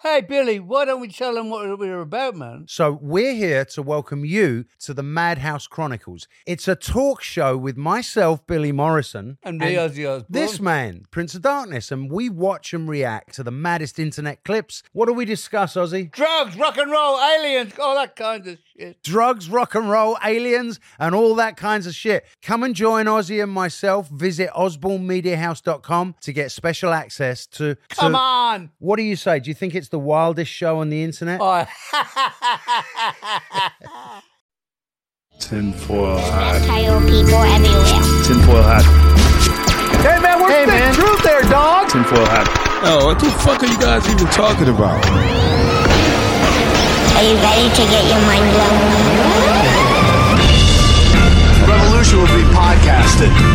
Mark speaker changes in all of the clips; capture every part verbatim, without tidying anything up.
Speaker 1: Hey, Billy, why don't we tell them what we're about, man?
Speaker 2: So we're here to welcome you to the Madhouse Chronicles. It's a talk show with myself, Billy Morrison.
Speaker 1: And me, Ozzy Osbourne.
Speaker 2: This man, Prince of Darkness. And we watch and react to the maddest internet clips. What do we discuss, Ozzy?
Speaker 1: Drugs, rock and roll, aliens, all that kind of shit.
Speaker 2: Drugs, rock and roll, aliens, and all that kinds of shit. Come and join Ozzy and myself. Visit osborne media house dot com to get special access to... to
Speaker 1: Come on!
Speaker 2: What do you say? Do you think it's the wildest show on the internet?
Speaker 1: Oh.
Speaker 3: Tinfoil hat.
Speaker 4: Tire people everywhere.
Speaker 3: Tinfoil hat.
Speaker 5: Hey man, where's
Speaker 3: Hey,
Speaker 5: the
Speaker 3: man.
Speaker 5: truth there, dog?
Speaker 3: Tinfoil hat. Oh, what the fuck are you guys even talking about?
Speaker 4: Are you ready to get your mind blown?
Speaker 5: Revolution will be podcasted.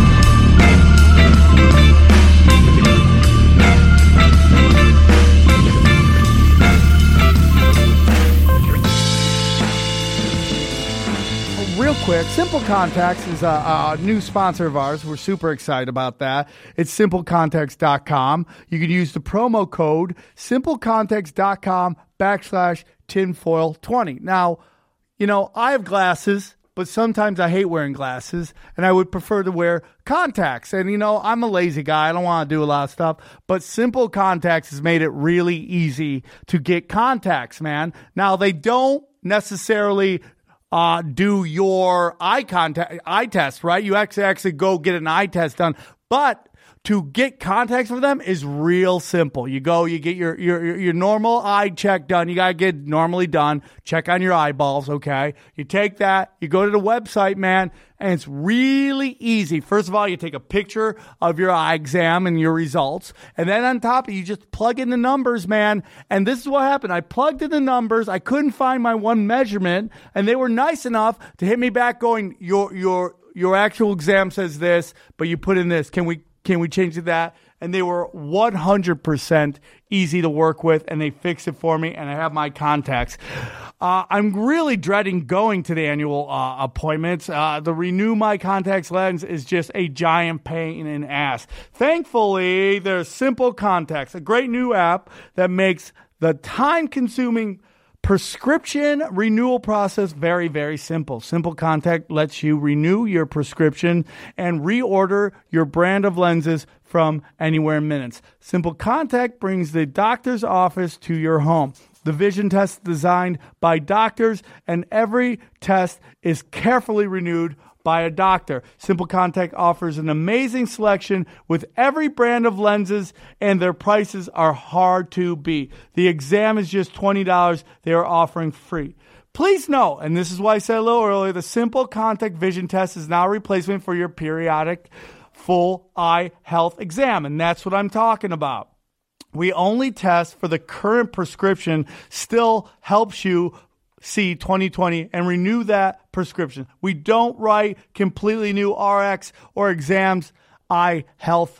Speaker 5: Real quick, Simple Contacts is a, a new sponsor of ours. We're super excited about that. It's simple contacts dot com. You can use the promo code simple contacts dot com backslash tinfoil twenty. Now, you know, I have glasses, but sometimes I hate wearing glasses, and I would prefer to wear contacts. And, you know, I'm a lazy guy. I don't want to do a lot of stuff. But Simple Contacts has made it really easy to get contacts, man. Now, they don't necessarily... Uh, do your eye contact, eye test, right? You actually actually go get an eye test done. But to get contacts for them is real simple. You go, you get your your your normal eye check done. You gotta get normally done. Check on your eyeballs, okay? You take that, you go to the website, man, and it's really easy. First of all, you take a picture of your eye exam and your results, and then on top of it, you just plug in the numbers, man. And this is what happened. I plugged in the numbers. I couldn't find my one measurement, and they were nice enough to hit me back going, your your your actual exam says this, but you put in this. Can we Can we change it that? And they were one hundred percent easy to work with, and they fixed it for me, and I have my contacts. Uh, I'm really dreading going to the annual uh, appointments. Uh, the Renew My Contacts lens is just a giant pain in the ass. Thankfully, there's Simple Contacts, a great new app that makes the time-consuming prescription renewal process very, very simple. Simple Contact lets you renew your prescription and reorder your brand of lenses from anywhere in minutes. Simple Contact brings the doctor's office to your home. The vision test is designed by doctors, and every test is carefully renewed by a doctor. Simple Contact offers an amazing selection with every brand of lenses, and their prices are hard to beat. The exam is just twenty dollars. They are offering free. Please know, and this is why I said a little earlier, the Simple Contact vision test is now a replacement for your periodic full eye health exam, and that's what I'm talking about. We only test for the current prescription, still helps you see twenty twenty and renew that prescription. We don't write completely new R X or exams, eye health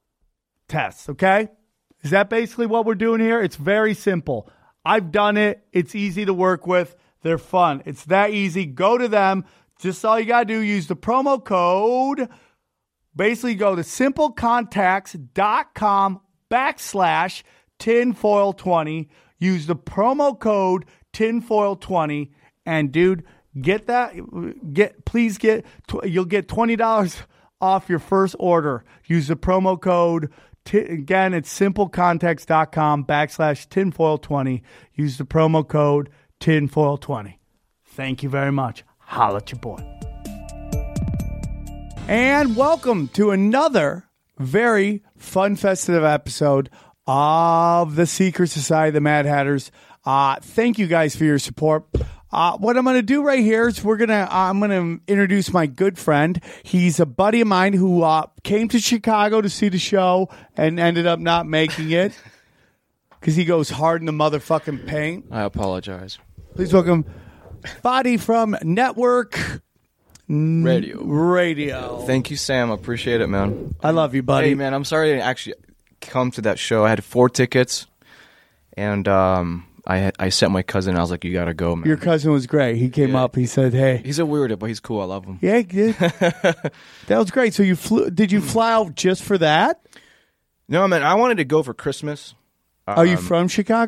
Speaker 5: tests, okay? Is that basically what we're doing here? It's very simple. I've done it. It's easy to work with. They're fun. It's that easy. Go to them. Just all you got to do, use the promo code. Basically, go to simple contacts dot com backslash tinfoil twenty. Use the promo code tinfoil twenty, and dude, get that. Get please get. You'll get twenty dollars off your first order. Use the promo code. T- again, it's simple contacts dot com backslash tinfoil twenty. Use the promo code tinfoil twenty. Thank you very much. Holla at your boy. And welcome to another very fun, festive episode of the Secret Society of the Mad Hatters. Uh, thank you guys for your support. Uh, what I'm going to do right here is we're going to, I'm going to introduce my good friend. He's a buddy of mine who uh, came to Chicago to see the show and ended up not making it because he goes hard in the motherfucking paint.
Speaker 6: I apologize.
Speaker 5: Please welcome Fadi from Network
Speaker 6: Radio.
Speaker 5: Radio.
Speaker 6: Thank you, Sam. I appreciate it, man.
Speaker 5: I love you, buddy.
Speaker 6: Hey, man, I'm sorry I didn't actually come to that show. I had four tickets, and um, I I sent my cousin, and I was like, you got to go, man.
Speaker 5: Your cousin was great. He came
Speaker 6: Yeah.
Speaker 5: up. He said, hey.
Speaker 6: He's a weirdo, but he's cool. I love him.
Speaker 5: Yeah, good. That was great. So you flew? Did you fly out just for that?
Speaker 6: No, man, I wanted to go for Christmas. Um,
Speaker 5: Are you from Chicago?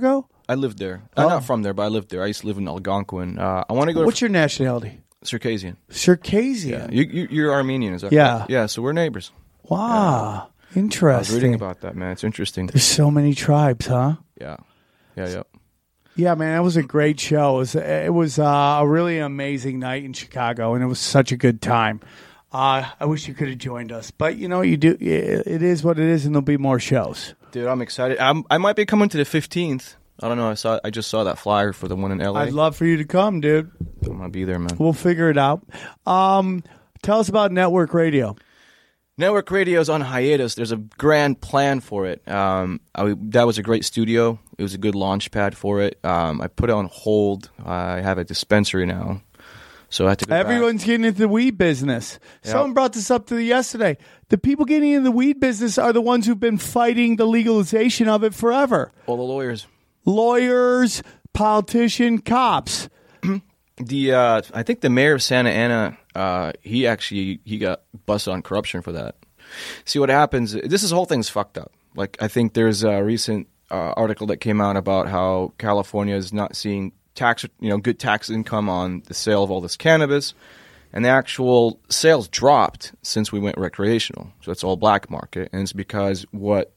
Speaker 6: I lived there. I'm
Speaker 5: Oh.
Speaker 6: not from there, but I lived there. I used to live in Algonquin. Uh, I want to go to
Speaker 5: What's your nationality?
Speaker 6: Circassian.
Speaker 5: Circassian.
Speaker 6: You, you, you're Armenian, is that
Speaker 5: Yeah.
Speaker 6: correct? Yeah, so we're neighbors.
Speaker 5: Wow.
Speaker 6: I was
Speaker 5: Interesting.
Speaker 6: reading about that, man. It's interesting.
Speaker 5: There's so many tribes, huh?
Speaker 6: Yeah. Yeah, yeah.
Speaker 5: Yeah, man, that was a great show. It was, it was uh, a really amazing night in Chicago, and it was such a good time. Uh, I wish you could have joined us, but you know, you do. It is what it is, and there'll be more shows.
Speaker 6: Dude, I'm excited. I'm, I might be coming to the fifteenth. I don't know. I saw. I just saw that flyer for the one in L A.
Speaker 5: I'd love for you to come, dude.
Speaker 6: I'm gonna be there, man.
Speaker 5: We'll figure it out. Um, tell us about Network Radio.
Speaker 6: Network Radio's on hiatus. There's a grand plan for it. Um, I, that was a great studio. It was a good launch pad for it. Um, I put it on hold. I have a dispensary now, so I had to go
Speaker 5: Everyone's
Speaker 6: back.
Speaker 5: getting into the weed business.
Speaker 6: Yep.
Speaker 5: Someone brought this up to me yesterday. The people getting into the weed business are the ones who've been fighting the legalization of it forever.
Speaker 6: All the lawyers.
Speaker 5: Lawyers, politician, cops.
Speaker 6: The uh, I think the mayor of Santa Ana, uh, he actually he got busted on corruption for that. See what happens? This is whole thing's fucked up. Like I think there's a recent uh, article that came out about how California is not seeing tax, you know, good tax income on the sale of all this cannabis, and the actual sales dropped since we went recreational. So it's all black market, and it's because what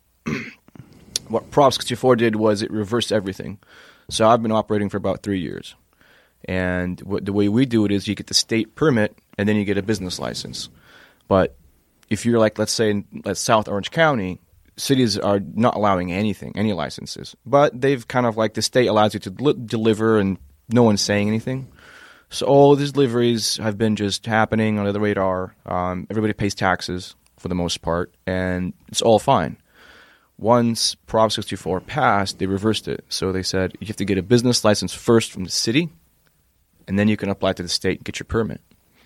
Speaker 6: what Prop sixty-four did was it reversed everything. So I've been operating for about three years. And what, the way we do it is you get the state permit and then you get a business license. But if you're like, let's say, in let's South Orange County, cities are not allowing anything, any licenses. But they've kind of like the state allows you to li- deliver and no one's saying anything. So all these deliveries have been just happening under the radar. Um, everybody pays taxes for the most part, and it's all fine. Once Prop sixty-four passed, they reversed it. So they said you have to get a business license first from the city, and then you can apply to the state and get your permit.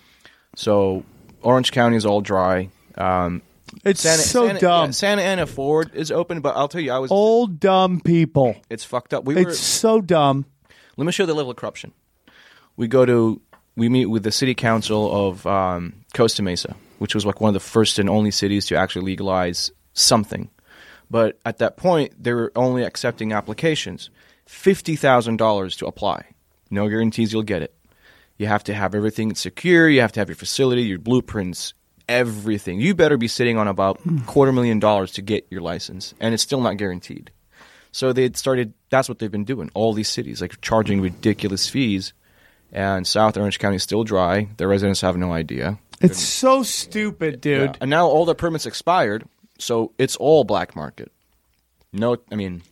Speaker 6: So Orange County is all dry. Um,
Speaker 5: It's
Speaker 6: Santa,
Speaker 5: so
Speaker 6: Santa,
Speaker 5: dumb.
Speaker 6: yeah, Santa Ana Ford is open, but I'll tell you, I was
Speaker 5: Old dumb people.
Speaker 6: it's fucked up. We
Speaker 5: It's
Speaker 6: were.
Speaker 5: so dumb.
Speaker 6: Let me show you the level of corruption. We go to we meet with the city council of um, Costa Mesa, which was like one of the first and only cities to actually legalize something. But at that point, they were only accepting applications, fifty thousand dollars to apply. No guarantees you'll get it. You have to have everything secure. You have to have your facility, your blueprints, everything. You better be sitting on about quarter million dollars to get your license, and it's still not guaranteed. So they started. That's what they've been doing. All these cities, like charging ridiculous fees, and South Orange County is still dry. Their residents have no idea.
Speaker 5: It's so stupid, dude.
Speaker 6: Yeah. And now all the permits expired, so it's all black market. No, I mean,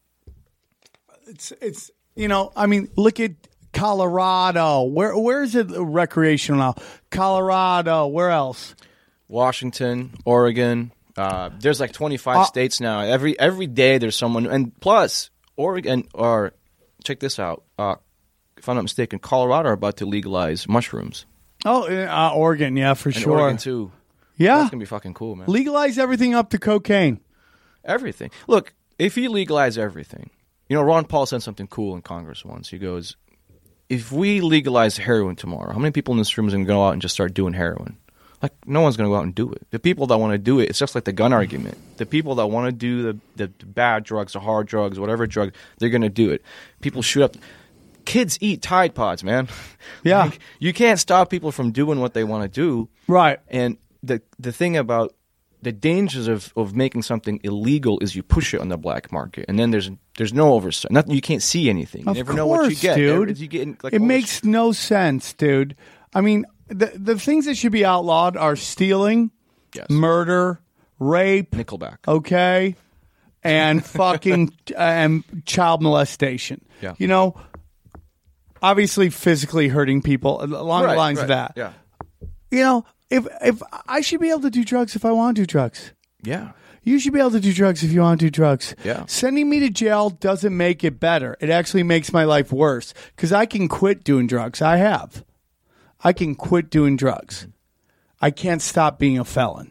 Speaker 5: It's it's you know, I mean, look at Colorado. Where where is it recreational now? Colorado. Where else?
Speaker 6: Washington, Oregon. Uh, there's like twenty-five
Speaker 5: Uh,
Speaker 6: states now. Every every day there's someone, and plus Oregon or check this out. Uh, if I'm not mistaken, Colorado are about to legalize mushrooms.
Speaker 5: Oh, uh, Oregon, yeah, for
Speaker 6: And
Speaker 5: sure.
Speaker 6: Oregon too.
Speaker 5: Yeah,
Speaker 6: That's gonna be fucking cool, man.
Speaker 5: legalize everything up to cocaine.
Speaker 6: Everything. Look, if you legalize everything, you know, Ron Paul said something cool in Congress once. He goes, if we legalize heroin tomorrow, how many people in this room is going to go out and just start doing heroin? Like, no one's going to go out and do it. The people that want to do it, it's just like the gun argument. The people that want to do the, the, the bad drugs, the hard drugs, whatever drug, they're going to do it. People shoot up. Kids eat Tide Pods, man.
Speaker 5: Yeah.
Speaker 6: Like, you can't stop people from doing what they want to do.
Speaker 5: Right.
Speaker 6: And the the thing about the dangers of, of making something illegal is you push it on the black market, and then there's there's no oversight. Nothing, you can't see anything. You
Speaker 5: Of
Speaker 6: never
Speaker 5: course,
Speaker 6: know what you get,
Speaker 5: dude.
Speaker 6: You get in, like,
Speaker 5: it
Speaker 6: all this-
Speaker 5: makes no sense, dude. I mean, the the things that should be outlawed are stealing,
Speaker 6: Yes.
Speaker 5: murder, rape,
Speaker 6: Nickelback.
Speaker 5: okay, and fucking and child molestation.
Speaker 6: Yeah.
Speaker 5: You know, obviously physically hurting people along the
Speaker 6: Right,
Speaker 5: lines
Speaker 6: right,
Speaker 5: of that.
Speaker 6: Yeah.
Speaker 5: You know, if if I should be able to do drugs if I want to do drugs.
Speaker 6: Yeah.
Speaker 5: You should be able to do drugs if you want to do drugs.
Speaker 6: Yeah.
Speaker 5: Sending me to jail doesn't make it better. It actually makes my life worse because I can quit doing drugs. I have. I can quit doing drugs. I can't stop being a felon.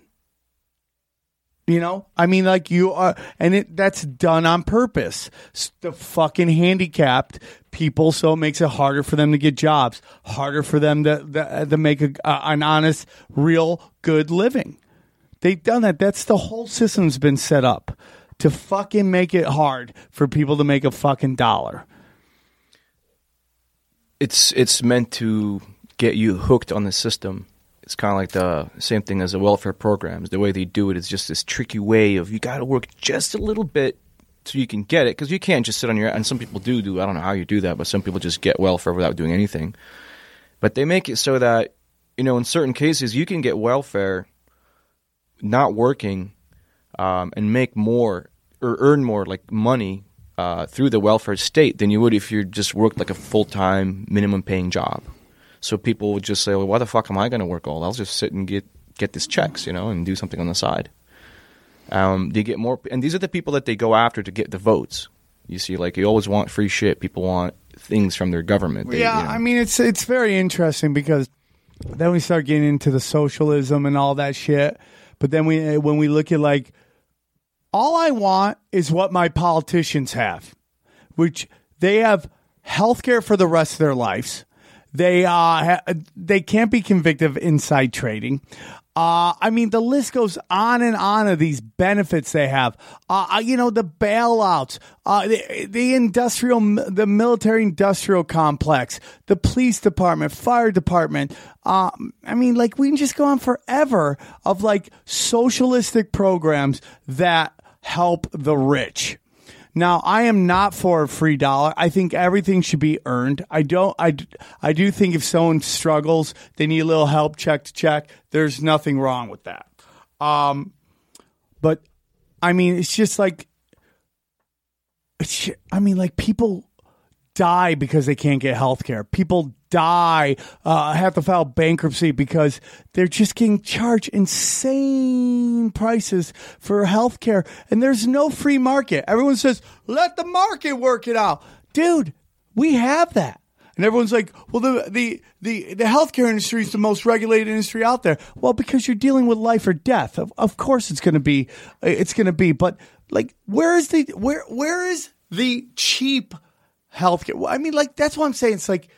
Speaker 5: You know? I mean, like you are, and it that's done on purpose. S- The fucking handicapped people, so it makes it harder for them to get jobs, harder for them to, to, to make a, uh, an honest, real, good living. They've done that. That's the whole system's been set up to fucking make it hard for people to make a fucking dollar?
Speaker 6: It's it's meant to get you hooked on the system. It's kind of like the same thing as the welfare programs. The way they do it is just this tricky way of you got to work just a little bit so you can get it, because you can't just sit on your, and some people do do, I don't know how you do that, but some people just get welfare without doing anything. But they make it so that, you know, in certain cases you can get welfare not working um, and make more or earn more like money uh, through the welfare state than you would if you just worked like a full-time minimum paying job. So people would just say, well, why the fuck am I going to work all? I'll just sit and get, get these checks, you know, and do something on the side. Um, they get more, and these are the people that they go after to get the votes. You see, like, you always want free shit. People want things from their government. They,
Speaker 5: yeah,
Speaker 6: you know.
Speaker 5: I mean, it's it's very interesting because then we start getting into the socialism and all that shit. But then we when we look at, like, all I want is what my politicians have, which they have healthcare for the rest of their lives. They uh ha- they can't be convicted of inside trading. Uh, I mean, the list goes on and on of these benefits they have. Uh, you know, the bailouts, uh, the, the industrial, the military industrial complex, the police department, fire department. Uh, I mean, like, we can just go on forever of like socialistic programs that help the rich. Now, I am not for a free dollar. I think everything should be earned. I don't. I, I do think if someone struggles, they need a little help, check to check. There's nothing wrong with that. Um, but I mean, it's just like, it's, I mean, like, people die because they can't get health care. People die, uh, have to file bankruptcy because they're just getting charged insane prices for health care. And there's no free market. Everyone says, let the market work it out. Dude, we have that. And everyone's like, well, the, the, the, the healthcare industry is the most regulated industry out there. Well, because you're dealing with life or death. Of, of course it's going to be, it's going to be, but like, where is the, where, where is the cheap healthcare? Well, I mean, like, that's what I'm saying. It's like,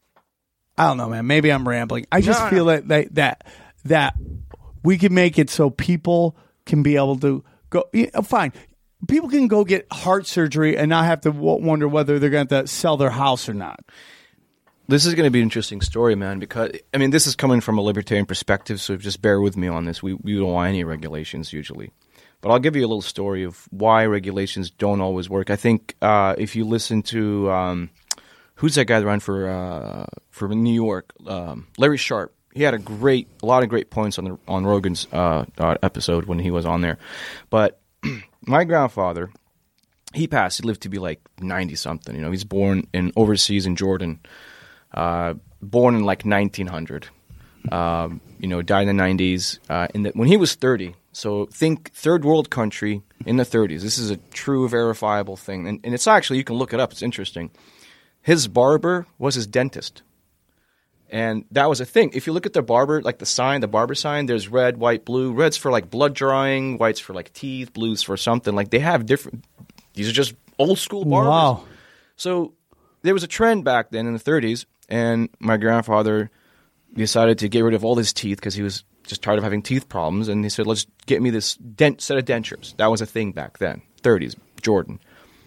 Speaker 5: I don't know, man. Maybe I'm rambling. I just
Speaker 6: no,
Speaker 5: feel
Speaker 6: no.
Speaker 5: that, that that that we can make it so people can be able to go. Yeah, fine, people can go get heart surgery and not have to w- wonder whether they're going to sell their house or not.
Speaker 6: This is going to be an interesting story, man, because, I mean, this is coming from a libertarian perspective, so just bear with me on this. We, we don't want any regulations usually. But I'll give you a little story of why regulations don't always work. I think uh, if you listen to... Um, who's that guy that ran for uh, for New York? Um, Larry Sharp. He had a great, a lot of great points on the on Rogan's uh, uh, episode when he was on there. But my grandfather, he passed. He lived to be like ninety something. You know, he's born in overseas in Jordan, uh, born in like nineteen hundred. Um, you know, died in the nineties. Uh, in the, when he was thirty. So think third world country in the thirties. This is a true verifiable thing, and, and it's actually, you can look it up. It's interesting. His barber was his dentist. And that was a thing. If you look at the barber, like the sign, the barber sign, there's red, white, blue. Red's for like blood drawing, white's for like teeth, blue's for something. Like they have different, these are just old school barbers.
Speaker 5: Wow.
Speaker 6: So there was a trend back then in the thirties, and my grandfather decided to get rid of all his teeth because he was just tired of having teeth problems. And he said, let's get me this dent set of dentures. That was a thing back then, thirties, Jordan.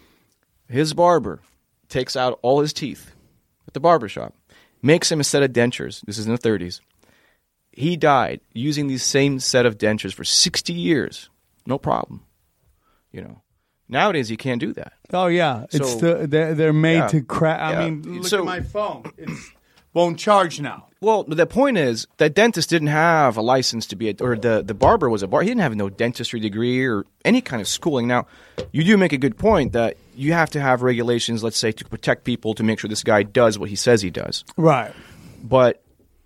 Speaker 6: His barber takes out all his teeth at the barbershop, makes him a set of dentures. This is in the thirties. He died using these same set of dentures for sixty years. No problem. You know, nowadays you can't do that.
Speaker 5: Oh yeah, it's
Speaker 6: So-
Speaker 5: the, they're, they're made
Speaker 6: Yeah.
Speaker 5: to crack. I
Speaker 6: Yeah.
Speaker 5: mean, look
Speaker 6: So-
Speaker 5: at my phone. It won't charge now.
Speaker 6: Well, the point is that dentist didn't have a license to be a, or the, the barber was a bar. He didn't have no dentistry degree or any kind of schooling. Now, you do make a good point that you have to have regulations, let's say, to protect people to make sure this guy does what he says he does.
Speaker 5: Right.
Speaker 6: But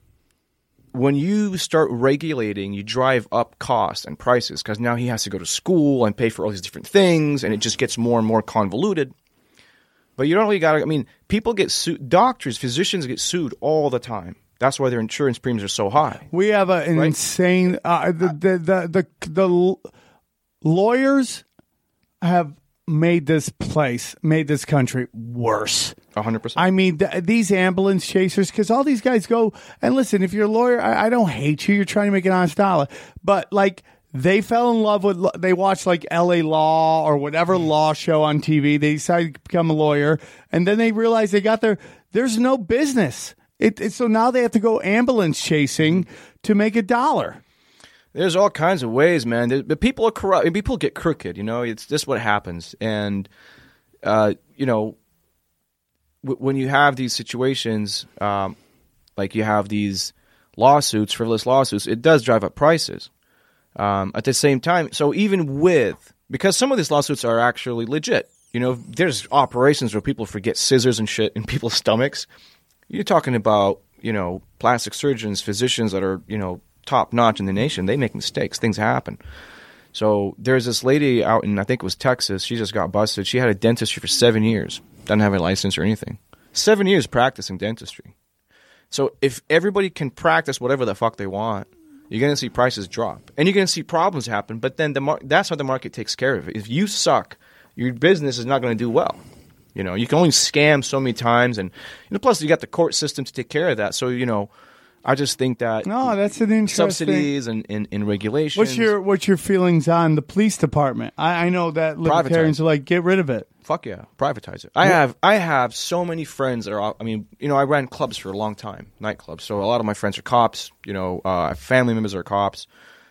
Speaker 6: when you start regulating, you drive up costs and prices because now he has to go to school and pay for all these different things, and it just gets more and more convoluted. But you don't really got to – I mean, people get sued – doctors, physicians get sued all the time. That's why their insurance premiums are so high.
Speaker 5: We have a, an
Speaker 6: Right.
Speaker 5: insane uh, the, the the the the l- lawyers have made this place, made this country worse.
Speaker 6: one hundred percent.
Speaker 5: I mean, th- these ambulance chasers, because all these guys go and listen. If you're a lawyer, I, I don't hate you. You're trying to make an honest dollar, but like They fell in love with, they watched like L A Law or whatever law show on T V. They decided to become a lawyer. And then they realized they got their, there's no business. It, it, so now they have to go ambulance chasing to make a dollar.
Speaker 6: There's all kinds of ways, man. There, but people are corrupt. People get crooked, you know. It's just what happens. And, uh, you know, w- when you have these situations, um, like you have these lawsuits, frivolous lawsuits, it does drive up prices. Um, at the same time, so even with, because some of these lawsuits are actually legit, you know, there's operations where people forget scissors and shit in people's stomachs. You're talking about, you know, plastic surgeons, physicians that are, you know, top notch in the nation. They make mistakes. Things happen. So there's this lady out in, I think it was Texas. She just got busted. She had a dentistry for seven years. Doesn't have a license or anything. Seven years practicing dentistry. So if everybody can practice whatever the fuck they want, you're going to see prices drop. And you're going to see problems happen, but then the mar- that's how the market takes care of it. If you suck, your business is not going to do well. You know, you can only scam so many times. And you know, plus, you got the court system to take care of that. So, you know, I just think that
Speaker 5: no, that's an interesting
Speaker 6: subsidies and, and, and regulations.
Speaker 5: What's your what's your feelings on the police department? I, I know that libertarians are like, get rid of it.
Speaker 6: Fuck yeah, privatize it. I have I have so many friends that are. I mean, you know, I ran clubs for a long time, nightclubs. So a lot of my friends are cops. You know, uh, family members are cops.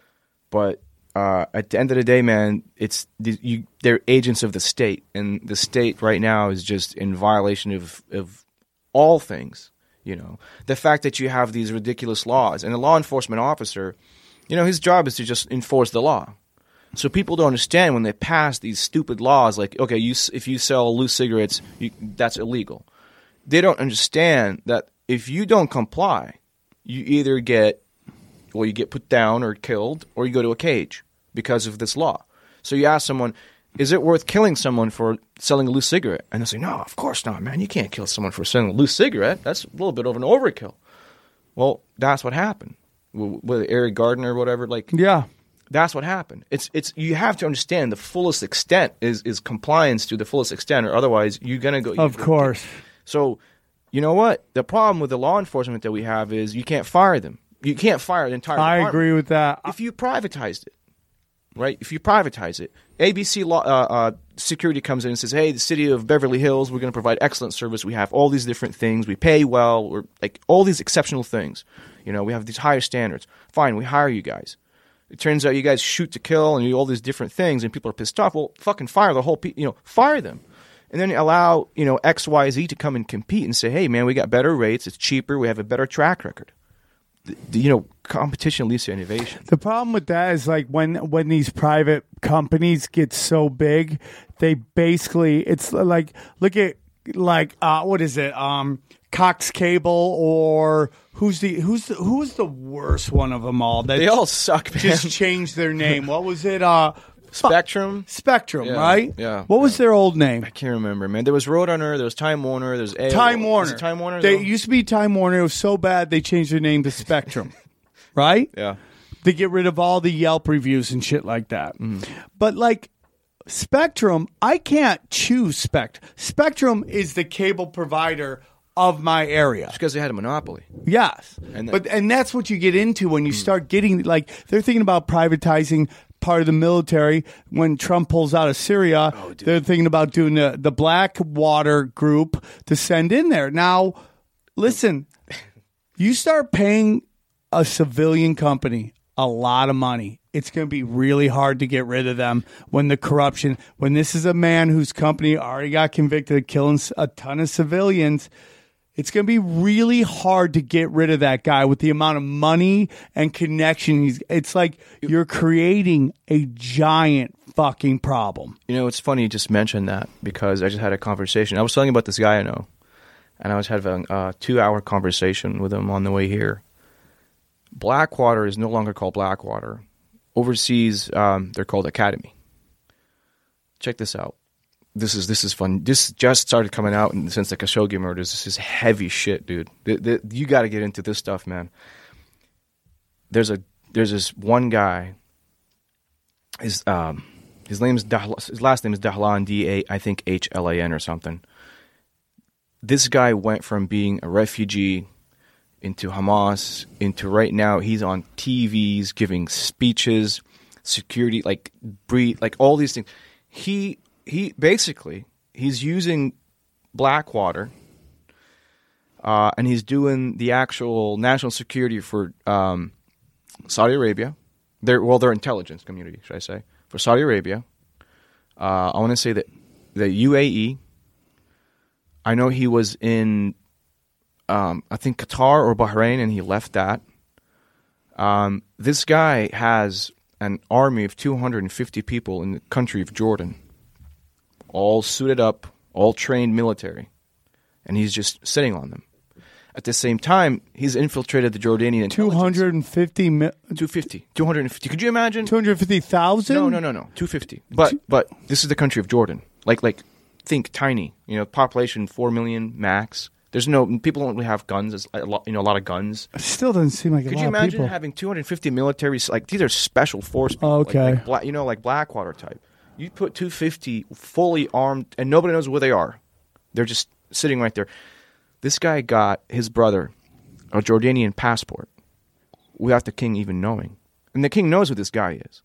Speaker 6: But uh, at the end of the day, man, it's you. They're agents of the state, and the state right now is just in violation of of all things. You know, the fact that you have these ridiculous laws, and a law enforcement officer, you know, his job is to just enforce the law. So people don't understand when they pass these stupid laws, like, okay, you if you sell loose cigarettes, you, that's illegal. They don't understand that if you don't comply, you either get, well, you get put down or killed, or you go to a cage because of this law. So you ask someone, is it worth killing someone for selling a loose cigarette? And they say, no, of course not, man. You can't kill someone for selling a loose cigarette. That's a little bit of an overkill. Well, that's what happened with Eric Gardner or whatever. Like,
Speaker 5: yeah.
Speaker 6: That's what happened. It's it's you have to understand the fullest extent is is compliance to the fullest extent, or otherwise you're gonna go.
Speaker 5: Of course.
Speaker 6: So, you know what? The problem with the law enforcement that we have is you can't fire them. You can't fire the entire
Speaker 5: I
Speaker 6: department.
Speaker 5: agree with that.
Speaker 6: If you privatized it, right? If you privatize it, A B C law, uh, uh, security comes in and says, "Hey, the city of Beverly Hills, we're going to provide excellent service. We have all these different things. We pay well. We're like all these exceptional things. You know, we have these higher standards. Fine, we hire you guys." It turns out you guys shoot to kill and you do all these different things, and people are pissed off. Well, fucking fire the whole pe- you know, fire them. And then allow, you know, X Y Z to come and compete and say, hey, man, we got better rates. It's cheaper. We have a better track record. The, the, you know, competition leads to innovation.
Speaker 5: The problem with that is like when, when these private companies get so big, they basically, it's like, look at like, uh, what is it? Um, Cox Cable or who's the who's the, who's the worst one of them all? That
Speaker 6: they all suck, man.
Speaker 5: Just changed their name. What was it? Uh,
Speaker 6: Spectrum.
Speaker 5: Spectrum,
Speaker 6: yeah,
Speaker 5: right?
Speaker 6: Yeah.
Speaker 5: What was
Speaker 6: yeah.
Speaker 5: their old name?
Speaker 6: I can't remember, man. There was Roadrunner. There was Time Warner. There's A-
Speaker 5: Time Warner.
Speaker 6: Time Warner.
Speaker 5: They
Speaker 6: though?
Speaker 5: used to be Time Warner. It was so bad they changed their name to Spectrum, right?
Speaker 6: Yeah.
Speaker 5: To get rid of all the Yelp reviews and shit like that. Mm. But like. Spectrum, I can't choose Spectrum. Spectrum is the cable provider of my area.
Speaker 6: It's because they had a monopoly.
Speaker 5: Yes.
Speaker 6: And then,
Speaker 5: but and that's what you get into when you mm. start getting like they're thinking about privatizing part of the military when Trump pulls out of Syria. Oh, they're thinking about doing the, the Blackwater group to send in there. Now, listen, you start paying a civilian company a lot of money. It's going to be really hard to get rid of them when the corruption, when this is a man whose company already got convicted of killing a ton of civilians, it's going to be really hard to get rid of that guy with the amount of money and connection. He's, it's like you're creating a giant fucking problem.
Speaker 6: You know, it's funny you just mentioned that because I just had a conversation. I was telling you about this guy I know, and I was having a two-hour conversation with him on the way here. Blackwater is no longer called Blackwater. Overseas, um, they're called Academy. Check this out. This is this is fun. This just started coming out since the Khashoggi murders. This is heavy shit, dude. The, the, you got to get into this stuff, man. There's a there's this one guy. His um his name's Dahlan, his last name is Dahlan, D A I think H L A N or something. This guy went from being a refugee into Hamas, into right now he's on T Vs giving speeches, security, like breed, like all these things. He he basically he's using Blackwater, uh, and he's doing the actual national security for um, Saudi Arabia. Their well, their intelligence community, should I say, for Saudi Arabia. Uh, I want to say that the U A E. I know he was in, um, I think Qatar or Bahrain, and he left that. Um, this guy has an army of two hundred fifty people in the country of Jordan, all suited up, all trained military, and he's just sitting on them. At the same time, he's infiltrated the Jordanian intelligence.
Speaker 5: two hundred fifty mi-
Speaker 6: two hundred fifty. two hundred fifty. Could you imagine?
Speaker 5: two hundred fifty thousand?
Speaker 6: No, no, no, no. two hundred fifty. But but this is the country of Jordan. Like like think tiny. You know, population four million max. There's no people don't really have guns. There's a lot, you know, a lot of guns.
Speaker 5: It still doesn't seem like a
Speaker 6: Could
Speaker 5: lot
Speaker 6: you
Speaker 5: of
Speaker 6: imagine
Speaker 5: people.
Speaker 6: having two hundred fifty military? Like these are special force people.
Speaker 5: Oh, okay.
Speaker 6: Like, like Bla- you know, like Blackwater type. You put two hundred fifty fully armed, and nobody knows where they are. They're just sitting right there. This guy got his brother a Jordanian passport without the king even knowing, and the king knows who this guy is.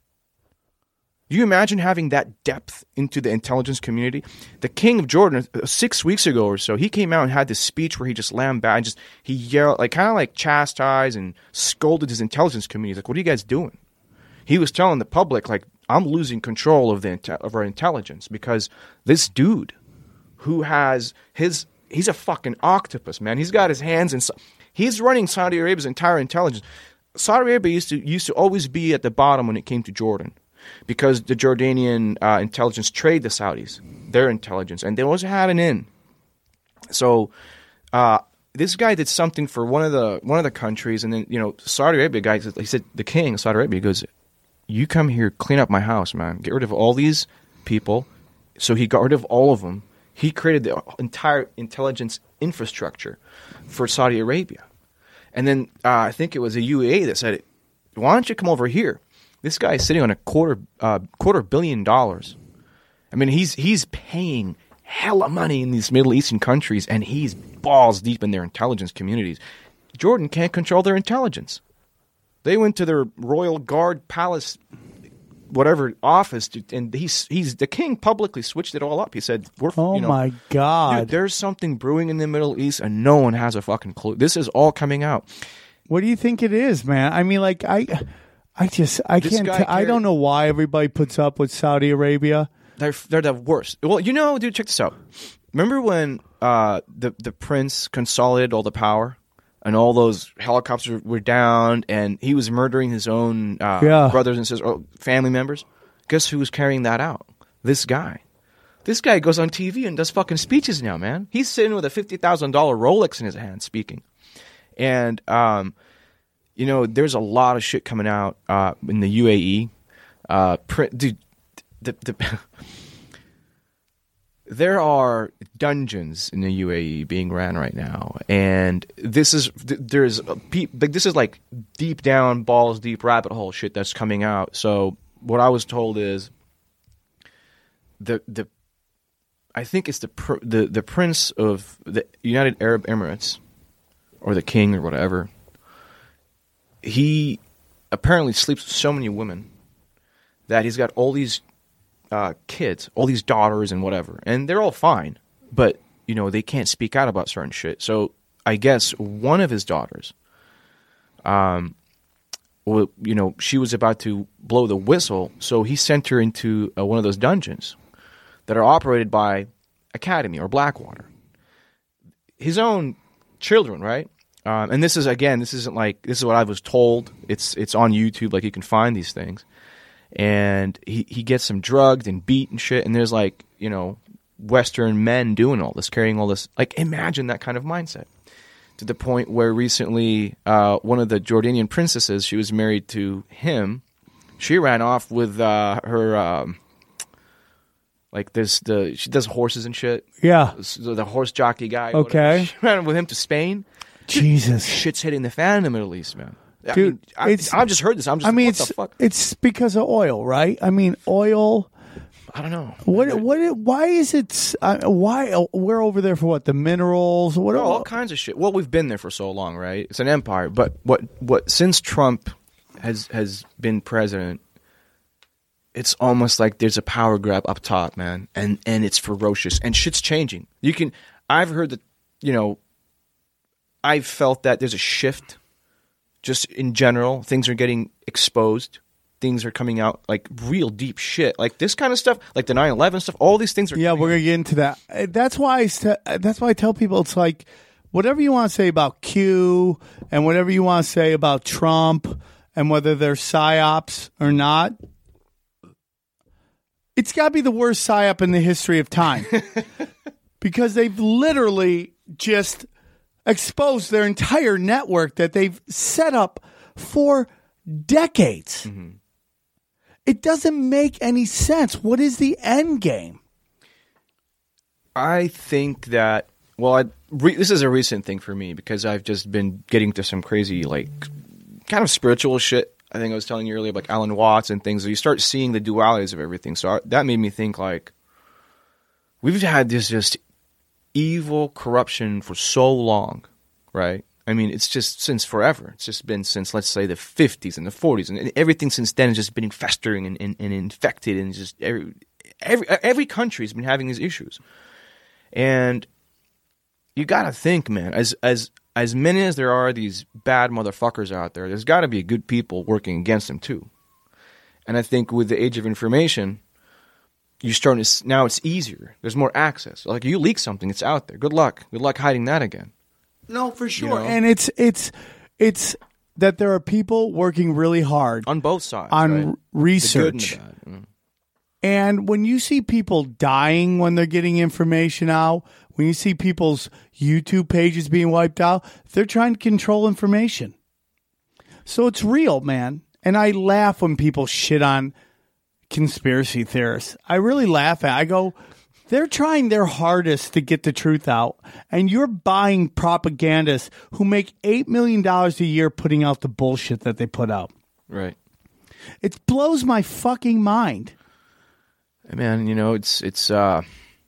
Speaker 6: Do you imagine having that depth into the intelligence community? The king of Jordan, six weeks ago or so, he came out and had this speech where he just lambasted, just he yelled, like kind of like chastised and scolded his intelligence community. He's like, "What are you guys doing?" He was telling the public, like, "I'm losing control of the of our intelligence because this dude, who has his, he's a fucking octopus, man. He's got his hands in, he's running Saudi Arabia's entire intelligence. Saudi Arabia used to used to always be at the bottom when it came to Jordan." Because the Jordanian uh, intelligence traded the Saudis, their intelligence, and they always had an in. So uh, this guy did something for one of the one of the countries, and then you know Saudi Arabia guy. He said the king of Saudi Arabia goes, "You come here, clean up my house, man. Get rid of all these people." So he got rid of all of them. He created the entire intelligence infrastructure for Saudi Arabia, and then uh, I think it was the U A E that said, "Why don't you come over here?" This guy is sitting on a quarter uh, quarter billion dollars. I mean, he's he's paying hella money in these Middle Eastern countries, and he's balls deep in their intelligence communities. Jordan can't control their intelligence. They went to their royal guard palace, whatever office, to, and he's he's the king publicly switched it all up. He said, "We're
Speaker 5: Oh
Speaker 6: you know,
Speaker 5: my God.
Speaker 6: dude, there's something brewing in the Middle East, and no one has a fucking clue. This is all coming out."
Speaker 5: What do you think it is, man? I mean, like, I I just, I
Speaker 6: This
Speaker 5: can't,
Speaker 6: guy
Speaker 5: t- I
Speaker 6: cared-
Speaker 5: don't know why everybody puts up with Saudi Arabia.
Speaker 6: They're they're the worst. Well, you know, dude, check this out. Remember when uh, the the prince consolidated all the power, and all those helicopters were down, and he was murdering his own uh,
Speaker 5: Yeah.
Speaker 6: brothers and sisters, or family members? Guess who was carrying that out? This guy. This guy goes on T V and does fucking speeches now, man. He's sitting with a fifty thousand dollar Rolex in his hand, speaking, and um. You know, there's a lot of shit coming out uh, in the U A E. Uh, pr- dude, the, the there are dungeons in the U A E being ran right now, and this is th- there's a pe- like this is like deep down, balls deep rabbit hole shit that's coming out. So what I was told is the the I think it's the pr- the the prince of the United Arab Emirates, or the king or whatever. He apparently sleeps with so many women that he's got all these uh, kids, all these daughters and whatever, and they're all fine, but you know they can't speak out about certain shit. So I guess one of his daughters, um, well, you know, she was about to blow the whistle, so he sent her into uh, one of those dungeons that are operated by Academy or Blackwater. His own children, right? Um, and this is, again, this isn't like, this is what I was told. It's it's on YouTube, like you can find these things. And he, he gets them drugged and beat and shit, and there's like, you know, Western men doing all this, carrying all this. Like, imagine that kind of mindset. To the point where recently, uh, one of the Jordanian princesses, she was married to him, she ran off with uh, her, um, like this, the she does horses and shit.
Speaker 5: Yeah.
Speaker 6: So the horse jockey guy.
Speaker 5: Okay.
Speaker 6: Whatever. She ran with him to Spain.
Speaker 5: Jesus.
Speaker 6: Shit's hitting the fan in the Middle East, man. I
Speaker 5: Dude,
Speaker 6: mean, I,
Speaker 5: it's-
Speaker 6: I've just heard this. I'm just
Speaker 5: I mean,
Speaker 6: like, what
Speaker 5: it's
Speaker 6: the fuck?
Speaker 5: it's because of oil, right? I mean, oil.
Speaker 6: I don't know.
Speaker 5: What? What? Why is it? s- Uh, why we're over there for what? The minerals? What?
Speaker 6: Oh, all kinds of shit. Well, we've been there for so long, right? It's an empire. But what? What? Since Trump has has been president, it's almost like there's a power grab up top, man, and and it's ferocious, and shit's changing. You can, I've heard that, you know, I've felt that there's a shift, just in general. Things are getting exposed. Things are coming out, like real deep shit, like this kind of stuff, like the nine eleven stuff. All these things are.
Speaker 5: Yeah, we're gonna get into that. Uh, That's why I st- that's why I tell people it's like whatever you want to say about Q and whatever you want to say about Trump and whether they're psyops or not. It's got to be the worst psyop in the history of time because they've literally just exposed their entire network that they've set up for decades. Mm-hmm. It doesn't make any sense. What is the end game?
Speaker 6: I think that, well, I, re, this is a recent thing for me because I've just been getting to some crazy, like, kind of spiritual shit. I think I was telling you earlier, like Alan Watts and things. So you start seeing the dualities of everything. So I, that made me think, like, we've had this just evil corruption for so long, right? I mean, it's just since forever. It's just been since, let's say, the fifties and the forties. And everything since then has just been festering and, and, and infected. And just every, every every country has been having these issues. And you got to think, man, as as as many as there are these bad motherfuckers out there, there's got to be good people working against them too. And I think with the age of information, you're starting to, now it's easier. There's more access. Like, you leak something, it's out there. Good luck. Good luck hiding that again.
Speaker 5: No, for sure.
Speaker 6: You know?
Speaker 5: And it's it's it's that there are people working really hard
Speaker 6: on both sides
Speaker 5: on
Speaker 6: right?
Speaker 5: research.
Speaker 6: The good and the bad. Mm.
Speaker 5: And when you see people dying when they're getting information out, when you see people's YouTube pages being wiped out, they're trying to control information. So it's real, man. And I laugh when people shit on conspiracy theorists. I really laugh at it. I go, they're trying their hardest to get the truth out, and you're buying propagandists who make eight million dollars a year putting out the bullshit that they put out.
Speaker 6: Right.
Speaker 5: It blows my fucking mind.
Speaker 6: Man, you know, it's it's uh,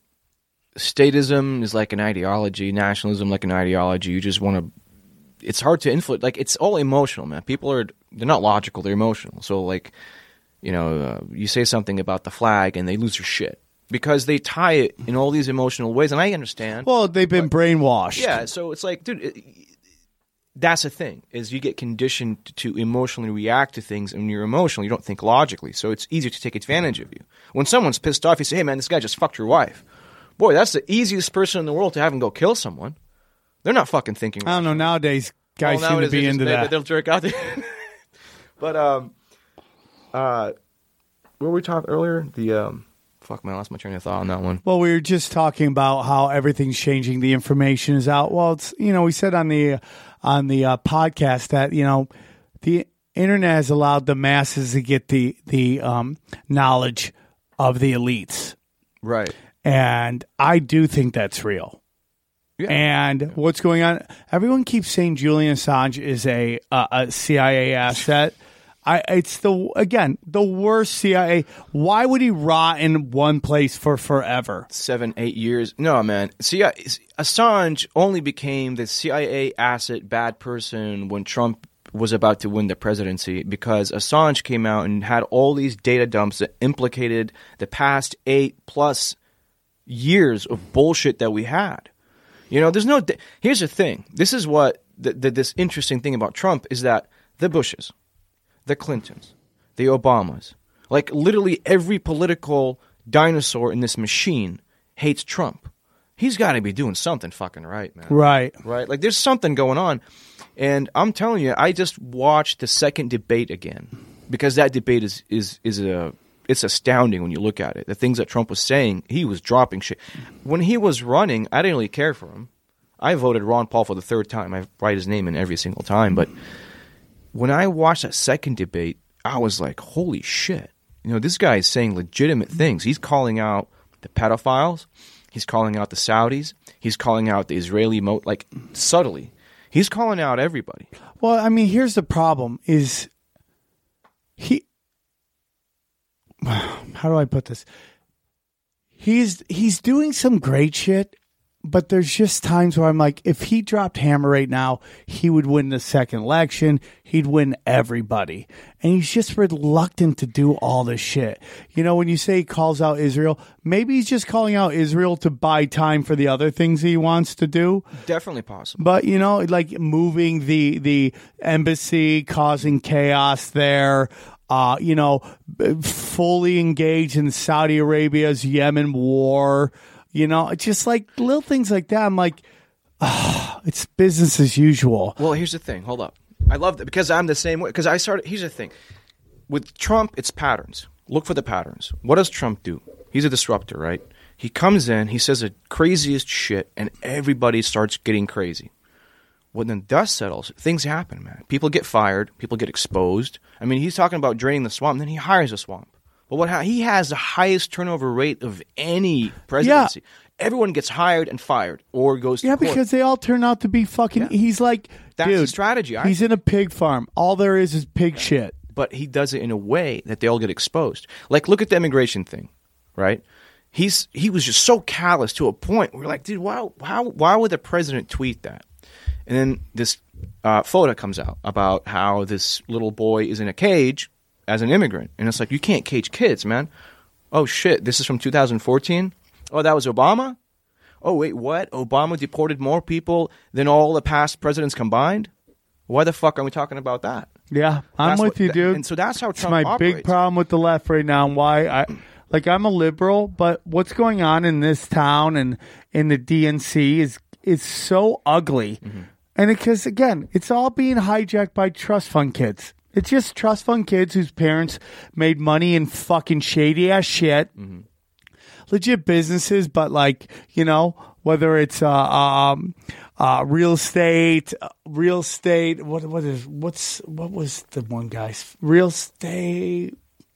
Speaker 6: statism is like an ideology, nationalism like an ideology. You just want to. It's hard to influence. Like, it's all emotional, man. People are they're not logical; they're emotional. So, like, you know, uh, you say something about the flag, and they lose their shit because they tie it in all these emotional ways. And I understand.
Speaker 5: Well, they've been
Speaker 6: but,
Speaker 5: brainwashed.
Speaker 6: Yeah, so it's like, dude. It, that's the thing, is you get conditioned to emotionally react to things, and when you're emotional, you don't think logically, so it's easier to take advantage of you. When someone's pissed off, you say, hey, man, this guy just fucked your wife. Boy, that's the easiest person in the world to have him go kill someone. They're not fucking thinking.
Speaker 5: I don't know, nowadays, guys
Speaker 6: well,
Speaker 5: seem
Speaker 6: nowadays
Speaker 5: to be
Speaker 6: just,
Speaker 5: into
Speaker 6: they,
Speaker 5: that.
Speaker 6: They'll jerk out there. But, um, uh, what were we talking earlier? The, um, fuck, man, I lost my train of thought on that one.
Speaker 5: Well, we were just talking about how everything's changing. The information is out. Well, it's, you know, we said on the on the uh, podcast that, you know, the internet has allowed the masses to get the the um, knowledge of the elites.
Speaker 6: Right.
Speaker 5: And I do think that's real.
Speaker 6: Yeah.
Speaker 5: And yeah. What's going on? Everyone keeps saying Julian Assange is a uh, a C I A asset. I, it's the again the worst C I A. Why would he rot in one place for forever?
Speaker 6: Seven, eight years? No, man. C I A, Assange only became the C I A asset bad person when Trump was about to win the presidency, because Assange came out and had all these data dumps that implicated the past eight plus years of bullshit that we had. You know, there's no. Here's the thing. This is what the, the, this interesting thing about Trump is that the Bushes, the Clintons, the Obamas, like literally every political dinosaur in this machine hates Trump. He's got to be doing something fucking right, man.
Speaker 5: Right.
Speaker 6: Right? Like, there's something going on. And I'm telling you, I just watched the second debate again, because that debate is is is a it's astounding when you look at it. The things that Trump was saying, he was dropping shit. When he was running, I didn't really care for him. I voted Ron Paul for the third time. I write his name in every single time. But when I watched that second debate, I was like, holy shit. You know, this guy is saying legitimate things. He's calling out the pedophiles. He's calling out the Saudis. He's calling out the Israeli, mo- like, subtly. He's calling out everybody.
Speaker 5: Well, I mean, here's the problem is he, how do I put this? He's, he's doing some great shit, but there's just times where I'm like, if he dropped hammer right now, he would win the second election. He'd win everybody. And he's just reluctant to do all this shit. You know, when you say he calls out Israel, maybe he's just calling out Israel to buy time for the other things he wants to do.
Speaker 6: Definitely possible.
Speaker 5: But, you know, like moving the, the embassy, causing chaos there, uh, you know, fully engaged in Saudi Arabia's Yemen war. You know, it's just like little things like that. I'm like, oh, it's business as usual.
Speaker 6: Well, here's the thing. Hold up. I love that because I'm the same way. Because I started. Here's the thing. With Trump, it's patterns. Look for the patterns. What does Trump do? He's a disruptor, right? He comes in, he says the craziest shit, and everybody starts getting crazy. When the dust settles, things happen, man. People get fired. People get exposed. I mean, he's talking about draining the swamp, and then he hires a swamp. But what ha- he has the highest turnover rate of any presidency. Yeah. Everyone gets hired and fired or goes to
Speaker 5: yeah,
Speaker 6: court.
Speaker 5: because they all turn out to be fucking. Yeah. He's like,
Speaker 6: that's
Speaker 5: dude,
Speaker 6: a strategy. I
Speaker 5: he's
Speaker 6: think.
Speaker 5: in a pig farm. All there is is pig
Speaker 6: yeah.
Speaker 5: shit.
Speaker 6: But he does it in a way that they all get exposed. Like, look at the immigration thing, right? He's he was just so callous to a point where we're like, dude, why how why would the president tweet that? And then this uh, photo comes out about how this little boy is in a cage as an immigrant. And it's like, you can't cage kids, man. Oh, shit, this is from two thousand fourteen? Oh, that was Obama? Oh, wait, what? Obama deported more people than all the past presidents combined? Why the fuck are we talking about that?
Speaker 5: Yeah, I'm
Speaker 6: That's
Speaker 5: with
Speaker 6: what,
Speaker 5: you, dude.
Speaker 6: And so that's how
Speaker 5: it's
Speaker 6: Trump
Speaker 5: my
Speaker 6: operates.
Speaker 5: big problem with the left right now and why I... Like, I'm a liberal, but what's going on in this town and in the D N C is is so ugly. Mm-hmm. And because, again, it's all being hijacked by trust fund kids. It's just trust fund kids whose parents made money in fucking shady ass shit. Mm-hmm. Legit businesses, but like, you know, whether it's uh, um, uh, real estate, uh, real estate. What what is what's what was the one guy's real estate?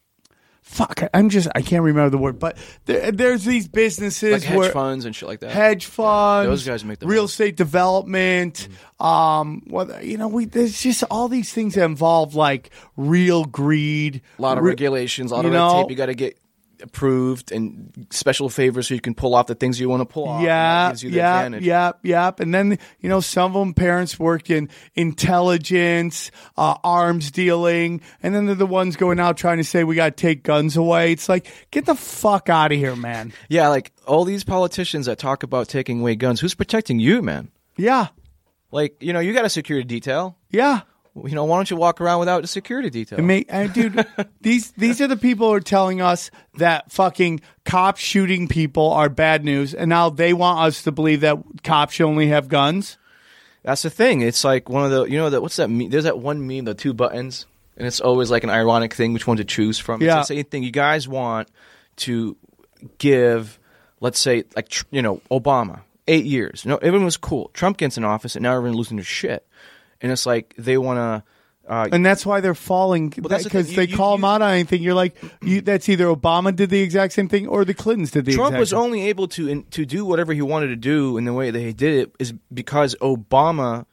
Speaker 5: Fuck, I'm just I can't remember the word, but there, there's these businesses
Speaker 6: like hedge
Speaker 5: where,
Speaker 6: funds and shit like that.
Speaker 5: Hedge funds,
Speaker 6: those guys make the
Speaker 5: real
Speaker 6: most.
Speaker 5: estate development. Mm-hmm. Um, whether you know, we there's just all these things that involve like real greed,
Speaker 6: a lot of
Speaker 5: re-
Speaker 6: regulations, a lot
Speaker 5: you
Speaker 6: of red
Speaker 5: know,
Speaker 6: tape. You got to get approved and special favors so you can pull off the things you want to pull off.
Speaker 5: Yeah,
Speaker 6: gives you the
Speaker 5: yeah,
Speaker 6: advantage.
Speaker 5: yeah, yeah. And then, you know, some of them parents work in intelligence, uh, arms dealing, and then they're the ones going out trying to say we got to take guns away. It's like, get the fuck out of here, man.
Speaker 6: Yeah, like all these politicians that talk about taking away guns, who's protecting you, man?
Speaker 5: Yeah.
Speaker 6: Like, you know, you got a security detail.
Speaker 5: Yeah.
Speaker 6: You know, why don't you walk around without a security detail?
Speaker 5: I mean, and dude, these these are the people who are telling us that fucking cops shooting people are bad news, and now they want us to believe that cops should only have guns.
Speaker 6: That's the thing. It's like one of the, you know, that what's that meme? There's that one meme, the two buttons, and it's always like an ironic thing which one to choose from.
Speaker 5: Yeah.
Speaker 6: It's the same thing. You guys want to give, let's say, like, you know, Obama, eight years. You know, everyone was cool. Trump gets in office, and now everyone's losing their shit. And it's like they want to, uh,
Speaker 5: and that's why they're falling because
Speaker 6: the
Speaker 5: they
Speaker 6: you,
Speaker 5: call
Speaker 6: you,
Speaker 5: them out on anything. You're like, you, that's either Obama did the exact same thing or the Clintons did the
Speaker 6: Trump
Speaker 5: exact
Speaker 6: was
Speaker 5: same.
Speaker 6: only able to in, to do whatever he wanted to do in the way that he did it is because Obama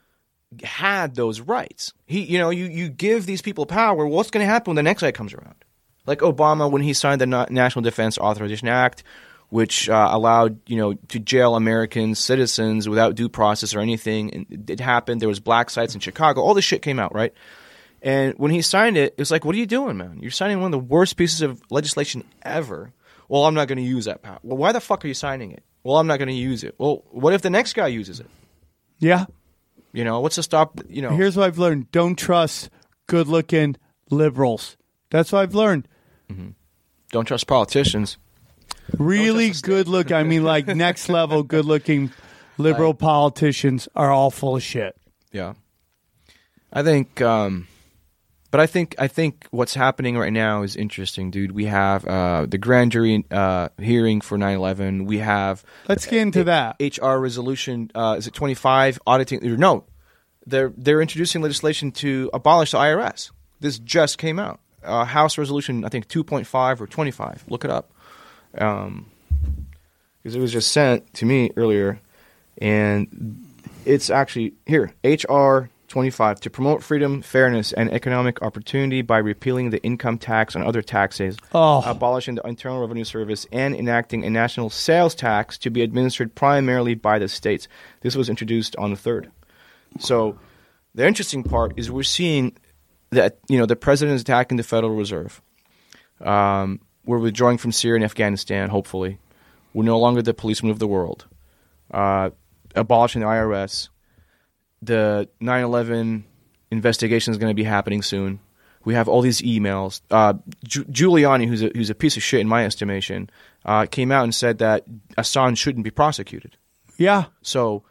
Speaker 6: had those rights. He, you know, you, you give these people power. What's going to happen when the next guy comes around? Like Obama when he signed the Na- National Defense Authorization Act, which uh, allowed, you know, to jail American citizens without due process or anything. And it happened. There was black sites in Chicago. All this shit came out, right? And when he signed it, it was like, what are you doing, man? You're signing one of the worst pieces of legislation ever. Well, I'm not going to use that power. Well, why the fuck are you signing it? Well, I'm not going to use it. Well, what if the next guy uses it?
Speaker 5: Yeah.
Speaker 6: You know, what's to stop, you know.
Speaker 5: Here's what I've learned. Don't trust good-looking liberals. That's what I've learned.
Speaker 6: Mm-hmm. Don't trust politicians.
Speaker 5: Really good look. I mean, like next level good looking liberal like, politicians are all full of shit.
Speaker 6: Yeah, I think, um, but I think I think what's happening right now is interesting, dude. We have uh, the grand jury uh, hearing for nine eleven. We have
Speaker 5: let's get into
Speaker 6: a-
Speaker 5: that
Speaker 6: H R resolution. Uh, is it twenty-five auditing? No, they're they're introducing legislation to abolish the I R S. This just came out. Uh, House resolution, I think two point five or twenty-five. Look it up. Um, because it was just sent to me earlier, and it's actually here H R twenty-five, to promote freedom, fairness, and economic opportunity by repealing the income tax and other taxes,
Speaker 5: Oh.
Speaker 6: abolishing the Internal Revenue Service, and enacting a national sales tax to be administered primarily by the states. This was introduced on the third. So the interesting part is we're seeing that, you know, the president is attacking the Federal Reserve. Um, we're withdrawing from Syria and Afghanistan, hopefully. We're no longer the policemen of the world. Uh, abolishing the I R S. The nine eleven investigation is going to be happening soon. We have all these emails. Uh, Ju- Giuliani, who's a, who's a piece of shit in my estimation, uh, came out and said that Assange shouldn't be prosecuted.
Speaker 5: Yeah.
Speaker 6: So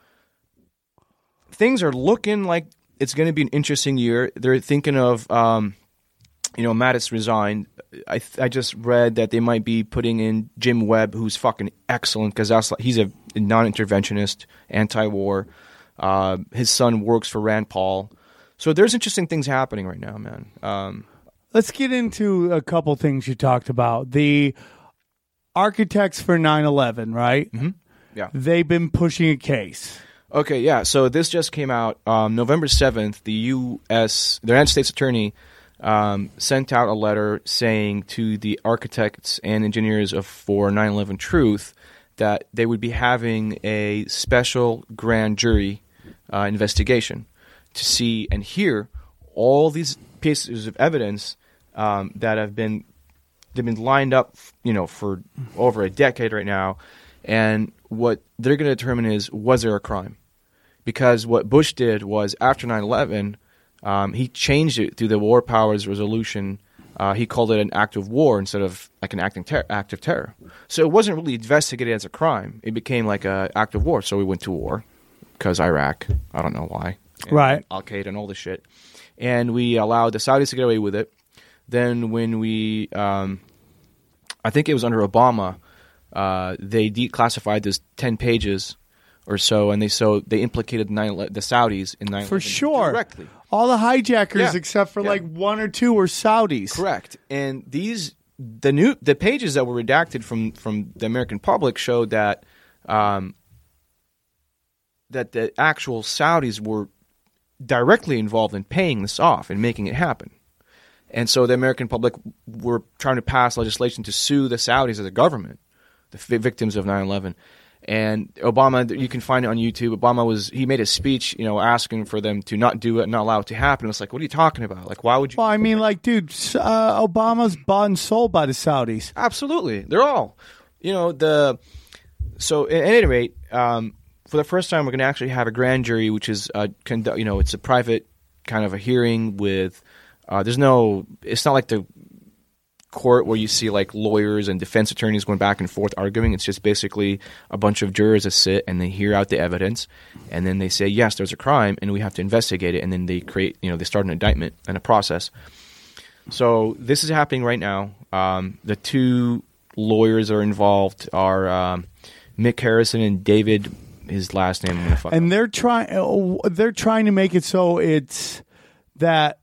Speaker 6: things are looking like it's going to be an interesting year. They're thinking of, um, you know, Mattis resigned. I th- I just read that they might be putting in Jim Webb, who's fucking excellent because that's like, he's a non-interventionist, anti-war. Uh, his son works for Rand Paul. So there's interesting things happening right now, man. Um,
Speaker 5: Let's get into a couple things you talked about. The architects for nine eleven, right?
Speaker 6: Mm-hmm. Yeah.
Speaker 5: They've been pushing a case.
Speaker 6: Okay, yeah. So this just came out um, November seventh. The U S, the United States Attorney, um, sent out a letter saying to the architects and engineers of for nine eleven Truth that they would be having a special grand jury uh, investigation to see and hear all these pieces of evidence um, that have been they've been lined up, you know, for over a decade right now, and what they're going to determine is, was there a crime? Because what Bush did was, after nine eleven, um, he changed it through the War Powers Resolution. Uh, he called it an act of war instead of like an acting ter- act of terror. So it wasn't really investigated as a crime. It became like an act of war. So we went to war because Iraq. I don't know why. And
Speaker 5: Right.
Speaker 6: Al-Qaeda and all this shit. And we allowed the Saudis to get away with it. Then when we, um, I think it was under Obama, uh, they declassified this ten pages or so, and they so they implicated nine, the Saudis in nine eleven
Speaker 5: For sure.
Speaker 6: directly.
Speaker 5: All the hijackers,
Speaker 6: Yeah.
Speaker 5: except for
Speaker 6: Yeah.
Speaker 5: like one or two, were Saudis.
Speaker 6: Correct. And these the new the pages that were redacted from from the American public showed that um, that the actual Saudis were directly involved in paying this off and making it happen. And so the American public were trying to pass legislation to sue the Saudis as a government, the f- victims of nine eleven. And Obama, you can find it on YouTube. Obama was he made a speech, you know, asking for them to not do it, not allow it to happen. It's like, what are you talking about? Like, why would you?
Speaker 5: Well, I mean, like, dude, s- uh, Obama's bought and sold by the Saudis.
Speaker 6: Absolutely, they're all, you know, the. So at any rate, um, for the first time, we're going to actually have a grand jury, which is, uh, condu- you know, it's a private kind of a hearing with. Uh, there's no. It's not like the court where you see like lawyers and defense attorneys going back and forth arguing. It's just basically a bunch of jurors that sit and they hear out the evidence, and then they say, yes, there's a crime, and we have to investigate it, and then they create, you know, they start an indictment and a process. So this is happening right now. Um, the two lawyers are involved are um, Mick Harrison and David. His last name, I'm gonna fuck
Speaker 5: And
Speaker 6: up.
Speaker 5: they're trying. They're trying to make it so it's that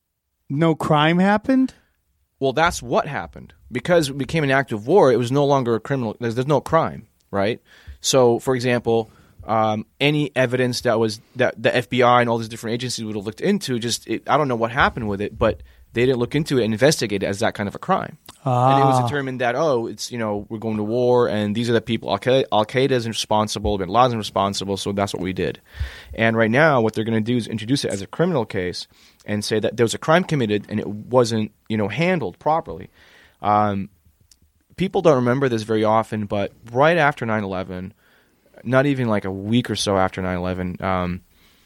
Speaker 5: no crime happened.
Speaker 6: Well, that's what happened. Because it became an act of war, it was no longer a criminal. There's, there's no crime, right? So, for example, um, any evidence that was that the F B I and all these different agencies would have looked into, just it, I don't know what happened with it, but they didn't look into it and investigate it as that kind of a crime.
Speaker 5: Ah.
Speaker 6: And it was determined that, oh, it's, you know, we're going to war, and these are the people. Al-Qaeda, Al-Qaeda is responsible, Bin Laden is responsible, so that's what we did. And right now, what they're going to do is introduce it as a criminal case and say that there was a crime committed and it wasn't, you know, handled properly. Um, people don't remember this very often, but right after nine eleven, not even like a week or so after nine eleven, um,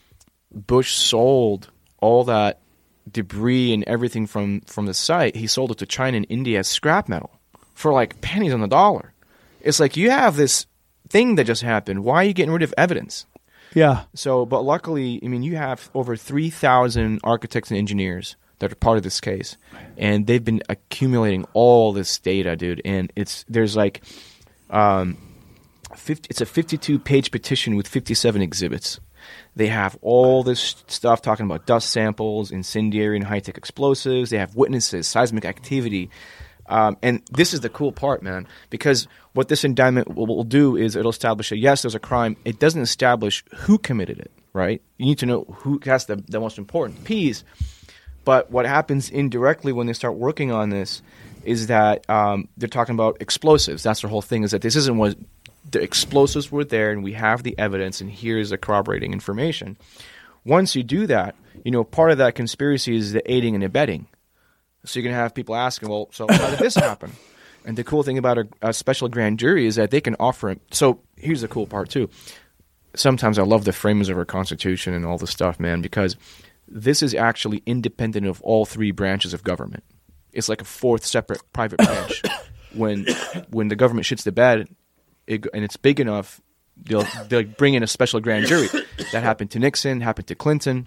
Speaker 6: Bush sold all that debris and everything from, from the site. He sold it to China and India as scrap metal for like pennies on the dollar. It's like, you have this thing that just happened. Why are you getting rid of evidence?
Speaker 5: Yeah.
Speaker 6: So, but luckily, I mean, you have over three thousand architects and engineers that are part of this case, and they've been accumulating all this data, dude. And it's there's like, um, fifty. It's a fifty-two page petition with fifty-seven exhibits. They have all this stuff talking about dust samples, incendiary and high-tech explosives. They have witnesses, seismic activity. Um, and this is the cool part, man, because what this indictment will, will do is it'll establish that, yes, there's a crime. It doesn't establish who committed it. right? You need to know who has the, the most important piece. But what happens indirectly when they start working on this is that um, they're talking about explosives. That's their whole thing, is that this isn't what the explosives were there and we have the evidence and here's the corroborating information. Once you do that, you know, part of that conspiracy is the aiding and abetting. So you're going to have people asking, well, so how did this happen? And the cool thing about a, a special grand jury is that they can offer – so here's the cool part too. Sometimes I love the framers of our Constitution and all this stuff, man, because this is actually independent of all three branches of government. It's like a fourth separate private branch. When when the government shits the bed it, and it's big enough, they'll they'll bring in a special grand jury. That happened to Nixon, happened to Clinton.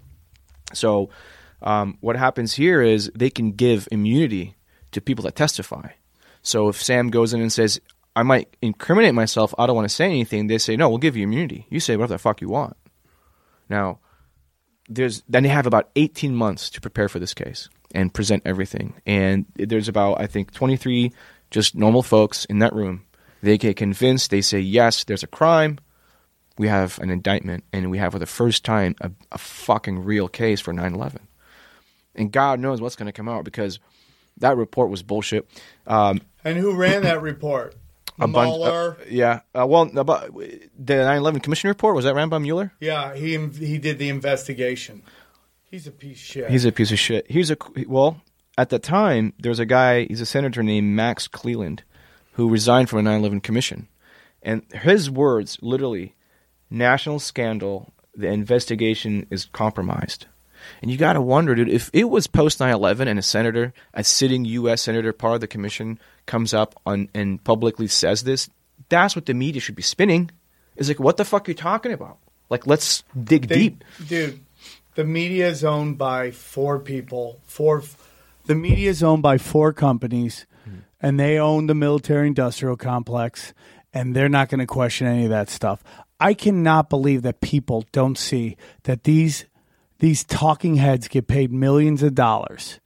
Speaker 6: So um, what happens here is they can give immunity to people that testify. So if Sam goes in and says, I might incriminate myself, I don't want to say anything, they say, no, we'll give you immunity. You say whatever the fuck you want. Now, there's then they have about eighteen months to prepare for this case and present everything. And there's about, I think, twenty-three just normal folks in that room. They get convinced. They say, yes, there's a crime. We have an indictment. And we have, for the first time, a, a fucking real case for nine eleven. And God knows what's going to come out because that report was bullshit. Um,
Speaker 5: and who ran that report?
Speaker 6: a bunch,
Speaker 5: Mueller?
Speaker 6: uh, yeah. Uh, well, about the nine eleven Commission report, was that ran by Mueller?
Speaker 5: Yeah, he he did the investigation. He's a piece of shit.
Speaker 6: He's a piece of shit. He's a well. At the time, there was a guy. He's a senator named Max Cleland, who resigned from the nine eleven Commission, and his words, literally, national scandal. The investigation is compromised, and you got to wonder, dude, if it was post nine eleven and a senator, a sitting U S senator, part of the commission, comes up on and publicly says this, that's what the media should be spinning. It's like, what the fuck are you talking about? Like, let's dig
Speaker 5: They,
Speaker 6: deep.
Speaker 5: Dude, the media is owned by four people. Four. The media is owned by four companies, mm-hmm. and they own the military-industrial complex, and they're not going to question any of that stuff. I cannot believe that people don't see that these these talking heads get paid millions of dollars.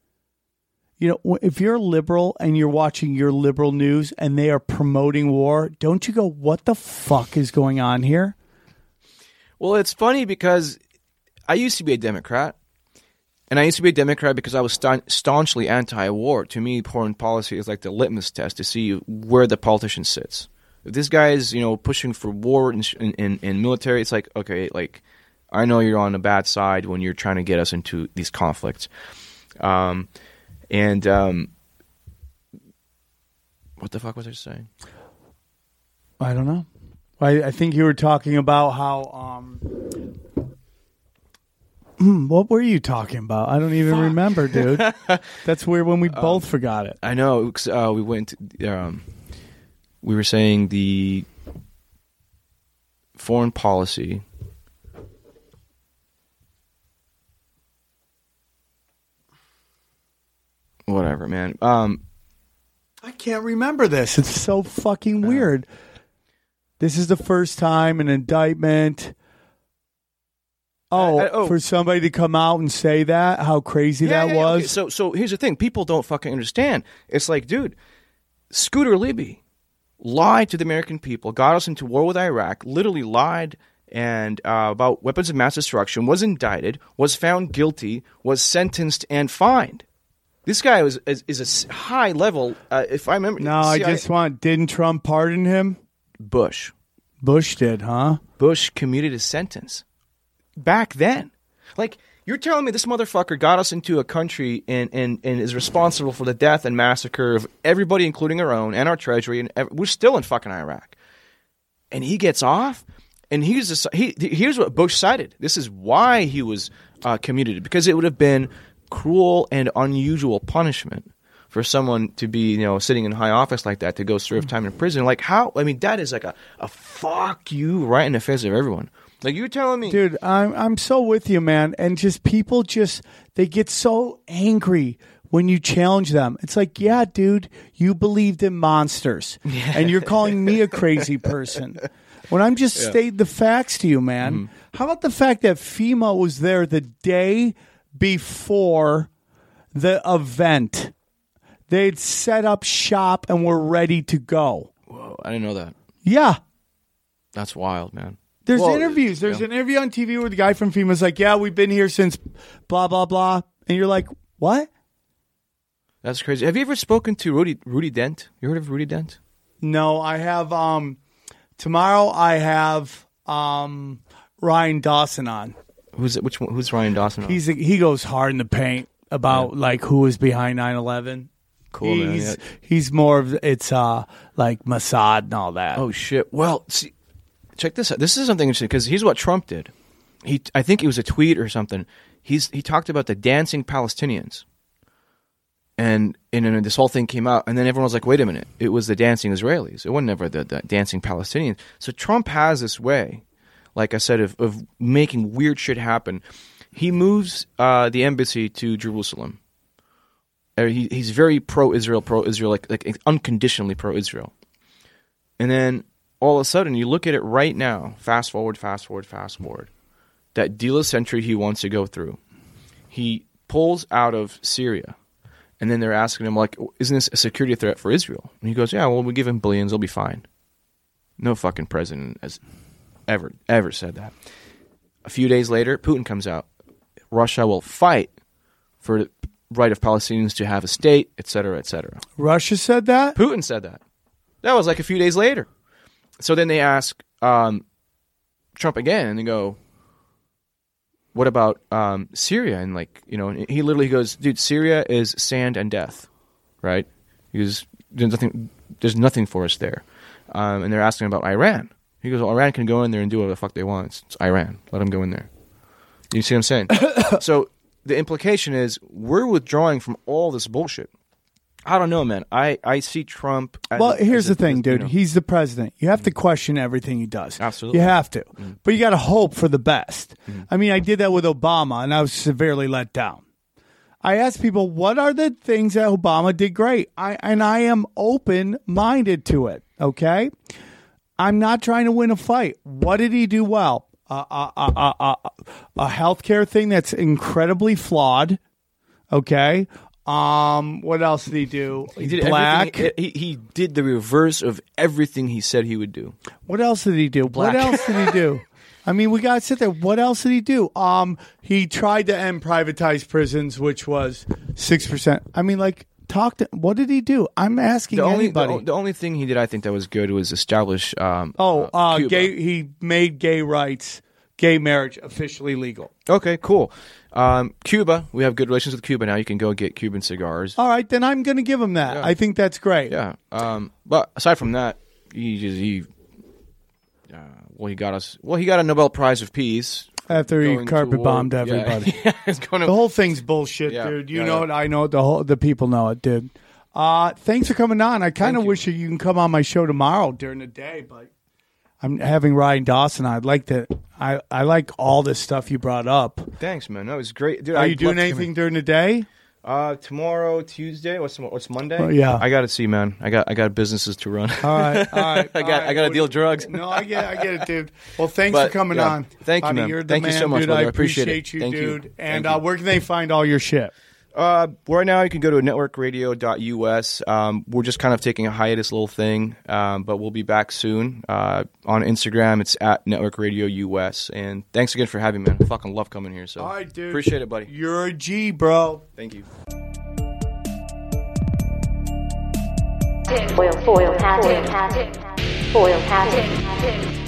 Speaker 5: You know, if you're liberal and you're watching your liberal news and they are promoting war, don't you go, what the fuck is going on here?
Speaker 6: Well, it's funny because I used to be a Democrat, and I used to be a Democrat because I was staun- staunchly anti-war. To me, foreign policy is like the litmus test to see where the politician sits. If this guy is, you know, pushing for war in, in, in military, it's like, okay, like, I know you're on the bad side when you're trying to get us into these conflicts. Um, and um, what the fuck was I saying?
Speaker 5: I don't know. I, I think you were talking about how. Um, what were you talking about? I don't even Fuck. remember, dude. That's weird when we both um, forgot it.
Speaker 6: I know. Uh, we went. Um, we were saying the foreign policy. Whatever, man. Um,
Speaker 5: I can't remember this. It's so fucking weird. Uh, this is the first time an indictment. Oh, I, I, oh, for somebody to come out and say that, how crazy
Speaker 6: yeah,
Speaker 5: that
Speaker 6: yeah,
Speaker 5: was.
Speaker 6: Okay. So, so here's the thing: people don't fucking understand. It's like, dude, Scooter Libby lied to the American people, got us into war with Iraq, literally lied and uh, about weapons of mass destruction, was indicted, was found guilty, was sentenced and fined. This guy was is, is a high level. Uh, if I remember,
Speaker 5: no, I just want. Didn't Trump pardon him?
Speaker 6: Bush,
Speaker 5: Bush did, huh?
Speaker 6: Bush commuted his sentence back then. Like, you're telling me this motherfucker got us into a country and, and, and is responsible for the death and massacre of everybody, including our own and our treasury, and ev- we're still in fucking Iraq. And he gets off, and he's just, he here's what Bush cited. This is why he was uh, commuted, because it would have been cruel and unusual punishment for someone to be, you know, sitting in high office like that, to go serve time in prison. Like, how? I mean, that is like a, a fuck you right in the face of everyone. Like, you're telling me,
Speaker 5: dude, I'm I'm so with you, man. And just people just they get so angry when you challenge them. It's like, yeah, dude, you believed in monsters, yeah. and you're calling me a crazy person when I'm just yeah. stating the facts to you, man. Mm-hmm. How about the fact that FEMA was there the day before the event? They'd set up shop and were ready to go.
Speaker 6: Whoa, I didn't know that.
Speaker 5: Yeah.
Speaker 6: That's wild, man.
Speaker 5: There's
Speaker 6: Well,
Speaker 5: interviews. There's
Speaker 6: yeah.
Speaker 5: an interview on T V where the guy from FEMA's like, yeah, we've been here since blah, blah, blah. And you're like, what?
Speaker 6: That's crazy. Have you ever spoken to Rudy Rudy Dent? You heard of Rudy Dent?
Speaker 5: No, I have, um, tomorrow I have um, Ryan Dawson on.
Speaker 6: Who's it? Which one? Who's Ryan Dawson? On?
Speaker 5: He's He goes hard in the paint about,
Speaker 6: Yeah.
Speaker 5: like, who was behind nine eleven.
Speaker 6: Cool, man.
Speaker 5: He's,
Speaker 6: Yeah.
Speaker 5: he's more of, it's uh, like Mossad and all that.
Speaker 6: Oh shit! Well, see, check this out. This is something interesting because here's what Trump did. He, I think it was a tweet or something. He's he talked about the dancing Palestinians, and and then this whole thing came out, and then everyone was like, "Wait a minute! It was the dancing Israelis. It wasn't never the, the dancing Palestinians." So Trump has this way, like I said, of of making weird shit happen. He moves uh, the embassy to Jerusalem. He, he's very pro-Israel, pro-Israel, like, like unconditionally pro-Israel. And then all of a sudden, you look at it right now, fast forward, fast forward, fast forward, that deal of century he wants to go through. He pulls out of Syria, and then they're asking him, like, isn't this a security threat for Israel? And he goes, yeah, well, we give him billions, they'll be fine. No fucking president has ever, ever said that. A few days later, Putin comes out. Russia will fight for the right of Palestinians to have a state, et cetera, et cetera.
Speaker 5: Russia said that?
Speaker 6: Putin said that. That was like a few days later. So then they ask um, Trump again, and they go, what about um, Syria? And like, you know, he literally goes, dude, Syria is sand and death, right? Because there's nothing, there's nothing for us there. Um, and they're asking about Iran. He goes, well, Iran can go in there and do whatever the fuck they want. It's, it's Iran. Let them go in there. You see what I'm saying? So the implication is we're withdrawing from all this bullshit. I don't know, man. I, I see Trump as
Speaker 5: Well,
Speaker 6: a-
Speaker 5: here's
Speaker 6: as
Speaker 5: the
Speaker 6: a-
Speaker 5: thing,
Speaker 6: you
Speaker 5: dude.
Speaker 6: know.
Speaker 5: He's the president. You have to question everything he does.
Speaker 6: Absolutely.
Speaker 5: You have to.
Speaker 6: Mm-hmm.
Speaker 5: But you got to hope for the best. I mean, I did that with Obama, and I was severely let down. I asked people, what are the things that Obama did great? I And I am open-minded to it, okay? I'm not trying to win a fight. What did he do well? Uh, uh, uh, uh, uh, a healthcare thing that's incredibly flawed, okay? Um, what else did he do?
Speaker 6: He did
Speaker 5: Black.
Speaker 6: everything- He, he did the reverse of everything he said he would do.
Speaker 5: What else did he do?
Speaker 6: Black.
Speaker 5: What else did he do? I mean, we got to sit there. What else did he do? Um, he tried to end privatized prisons, which was six percent. I mean, like, talk to. What did he do? I'm asking
Speaker 6: The only, the,
Speaker 5: anybody.
Speaker 6: o- the only thing he did, I think, that was good was establish. Um,
Speaker 5: oh, uh,
Speaker 6: Cuba.
Speaker 5: gay. He made gay rights, gay marriage officially legal.
Speaker 6: Okay, cool. Um, Cuba, we have good relations with Cuba now. You can go get Cuban cigars.
Speaker 5: All right, then I'm going to give him that.
Speaker 6: Yeah.
Speaker 5: I think that's great.
Speaker 6: Yeah. Um, but aside from that, he just he. Uh, well, he got us. Well, he got a Nobel Prize of Peace
Speaker 5: After he
Speaker 6: going to
Speaker 5: carpet
Speaker 6: war.
Speaker 5: bombed
Speaker 6: Yeah.
Speaker 5: everybody.
Speaker 6: Yeah, it's going to.
Speaker 5: The whole thing's bullshit,
Speaker 6: Yeah,
Speaker 5: dude. You
Speaker 6: yeah,
Speaker 5: know
Speaker 6: yeah.
Speaker 5: it. I know it. The whole the people know it, dude. Uh, thanks for coming on. I kind of
Speaker 6: Thank you.
Speaker 5: wish you can come on my show tomorrow during the day, but I'm having Ryan Dawson. I'd like to. I, I like all this stuff you brought up.
Speaker 6: Thanks, man. That was great, dude.
Speaker 5: Are
Speaker 6: I'd
Speaker 5: you doing
Speaker 6: love to come
Speaker 5: anything
Speaker 6: in.
Speaker 5: during the day?
Speaker 6: Uh, tomorrow, Tuesday. What's tom- what's Monday?
Speaker 5: Oh, yeah.
Speaker 6: I got to see, man. I got I got businesses to run.
Speaker 5: All right, all right.
Speaker 6: I
Speaker 5: all
Speaker 6: got
Speaker 5: right.
Speaker 6: I got to deal drugs.
Speaker 5: No, I get, I get it, dude. Well, thanks
Speaker 6: But,
Speaker 5: for coming
Speaker 6: yeah.
Speaker 5: on.
Speaker 6: Thank you,
Speaker 5: Bobby,
Speaker 6: man.
Speaker 5: You're the
Speaker 6: Thank you
Speaker 5: man,
Speaker 6: so much,
Speaker 5: dude.
Speaker 6: brother.
Speaker 5: I
Speaker 6: I appreciate
Speaker 5: appreciate
Speaker 6: it.
Speaker 5: you,
Speaker 6: Thank you.
Speaker 5: dude. And
Speaker 6: Thank
Speaker 5: uh,
Speaker 6: you.
Speaker 5: where can they find all your shit?
Speaker 6: Uh, right now, you can go to network radio dot U S. Um, we're just kind of taking a hiatus little thing, um, but we'll be back soon. Uh, on Instagram, it's at Network Radio U S. And thanks again for having me, man. I fucking love coming here. So
Speaker 5: All right, dude.
Speaker 6: appreciate it, buddy.
Speaker 5: You're a G, bro.
Speaker 6: Thank you.
Speaker 7: Foil, foil, foil, foil, foil,